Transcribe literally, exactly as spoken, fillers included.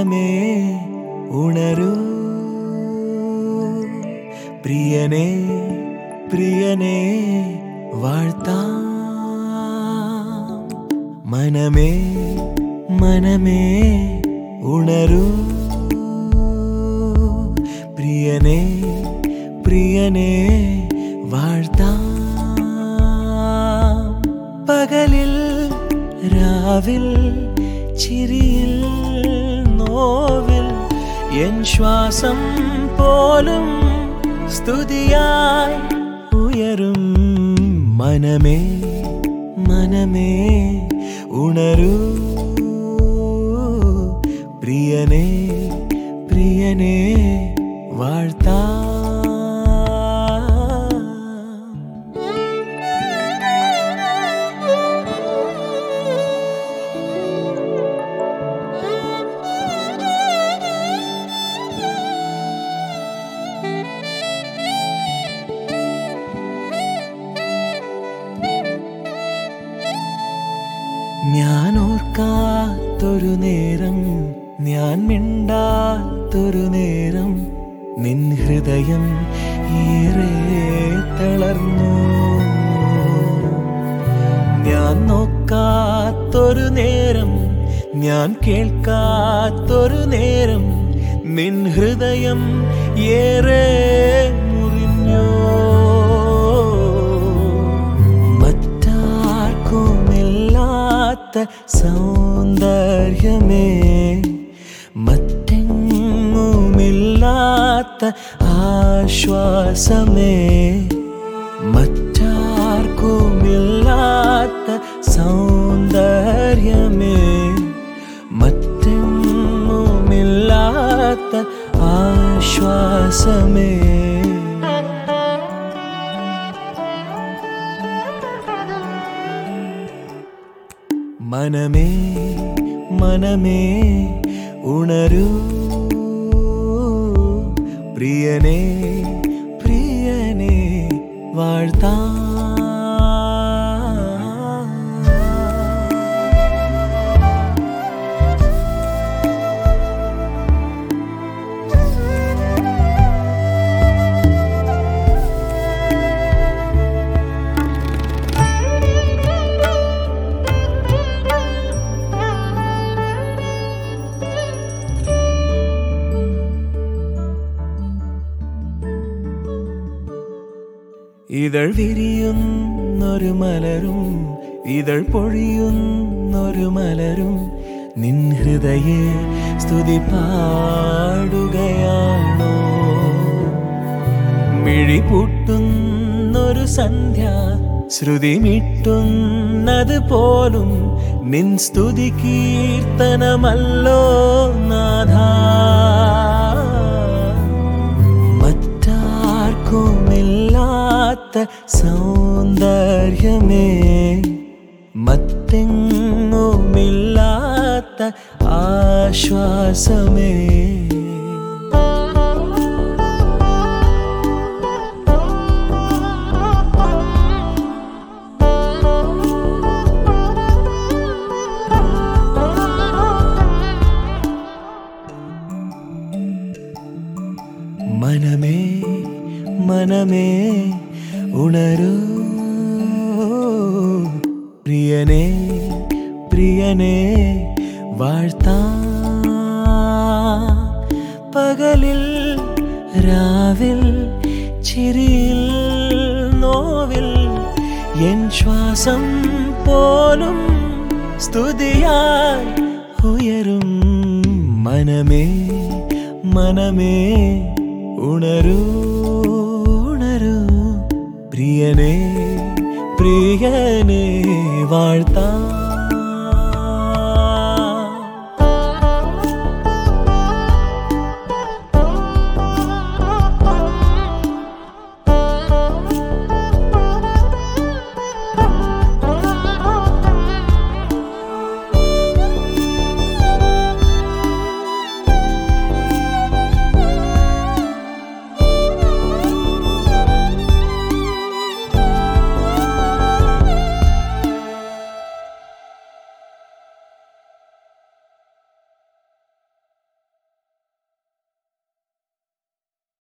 മനമേ ഉണരൂ പ്രിയനേ പ്രിയനേ വാഴ്ത്താം മനമേ മനമേ ഉണരൂ പ്രിയനേ പ്രിയനേ വാഴ്ത്താം പകലിൽ രാവിൽ ചിരിയിൽ നോവിൽ എൻ ശ്വാസം പോലും സ്തുതിയായി ഉയരും മനമേ മനമേ ഉണരൂ പ്രിയനേ പ്രിയനേ വാഴ്ത്താം ഞാൻ ഓർക്കാത്തൊരു നേരം ഞാൻ മിണ്ടാത്തൊരു നേരം നിൻ ഹൃദയം ഏറെ തളർന്നു ഞാൻ നോക്കാത്തൊരു നേരം ഞാൻ കേൾക്കാത്തൊരു നേരം നിൻ ഹൃദയം ഏറെ മുറിഞ്ഞു സൗന്ദര്യമേ മറ്റെങ്ങുമില്ലാത്ത ആശ്വാസമേ മറ്റാർക്കുമില്ലാത്ത സൗന്ദര്യമേ മറ്റെങ്ങുമില്ലാത്ത ആശ്വാസമേ മനമേ മനമേ ഉണരൂ പ്രിയനേ പ്രിയനേ വാഴ്ത്താം ഇതൾ വിരിയുന്നൊരു മലരും ഇതൾ പൊഴിയുന്നൊരു മലരും നിൻ ഹൃദയ സ്തുതി പാടുകയാണോ മിഴി പൂട്ടുന്നൊരു സന്ധ്യ ശ്രുതി മിട്ടുന്നത് പോലും നിൻ സ്തുതി കീർത്തനമല്ലോ നാഥാ മറ്റാർക്കുമില്ലാത്ത സൗന്ദര്യമേ മറ്റെങ്ങുമില്ലാത്ത ആശ്വാസമേ മനമേ മനമേ ഉണരൂ പ്രിയനേ പ്രിയനേ വാഴ്ത്താം പകലിൽ രാവിൽ ചിരിയിൽ നോവിൽ എൻ ശ്വാസം പോലും സ്തുതിയായി ഉയരും മനമേ മനമേ ഉണരൂ ഉണരൂ പ്രിയനേ പ്രിയനേ വാഴ്ത്താം.